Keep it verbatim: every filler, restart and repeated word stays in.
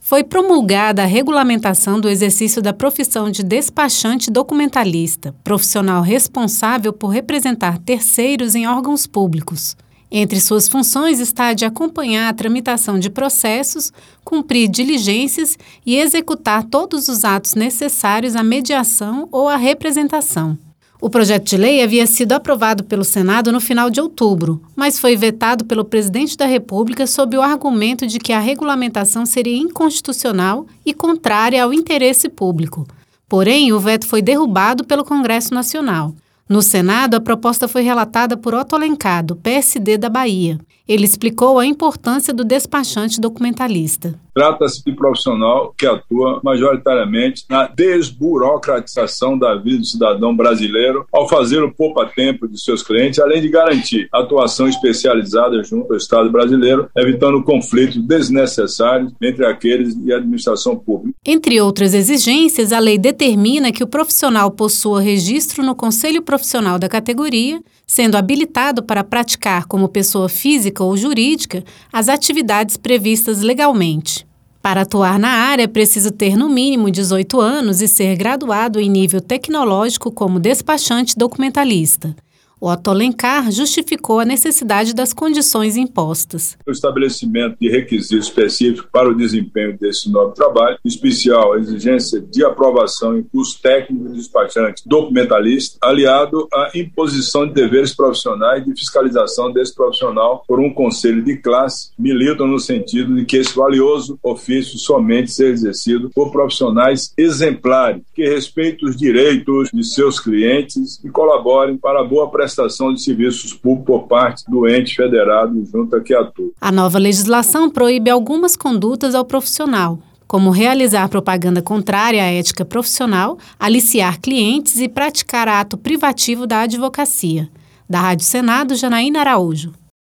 Foi promulgada a regulamentação do exercício da profissão de despachante documentalista, profissional responsável por representar terceiros em órgãos públicos. Entre suas funções está a de acompanhar a tramitação de processos, cumprir diligências e executar todos os atos necessários à mediação ou à representação. O projeto de lei havia sido aprovado pelo Senado no final de outubro, mas foi vetado pelo presidente da República sob o argumento de que a regulamentação seria inconstitucional e contrária ao interesse público. Porém, o veto foi derrubado pelo Congresso Nacional. No Senado, a proposta foi relatada por Otto Alencar, do P S D da Bahia. Ele explicou a importância do despachante documentalista. Trata-se de profissional que atua majoritariamente na desburocratização da vida do cidadão brasileiro ao fazer o poupa-tempo de seus clientes, além de garantir atuação especializada junto ao Estado brasileiro, evitando conflitos desnecessários entre aqueles e a administração pública. Entre outras exigências, a lei determina que o profissional possua registro no Conselho Profissional da categoria, sendo habilitado para praticar como pessoa física ou jurídica as atividades previstas legalmente. Para atuar na área, é preciso ter no mínimo dezoito anos e ser graduado em nível tecnológico como despachante documentalista. O Otto Alencar justificou a necessidade das condições impostas. O estabelecimento de requisitos específicos para o desempenho desse novo trabalho, em especial a exigência de aprovação em curso técnico de despachante documentalista, aliado à imposição de deveres profissionais e de fiscalização desse profissional por um conselho de classe, militam no sentido de que esse valioso ofício somente seja exercido por profissionais exemplares, que respeitem os direitos de seus clientes e colaborem para a boa prestação prestação de serviços públicos por parte do ente federado junto a que atua. A nova legislação proíbe algumas condutas ao profissional, como realizar propaganda contrária à ética profissional, aliciar clientes e praticar ato privativo da advocacia. Da Rádio Senado, Janaína Araújo.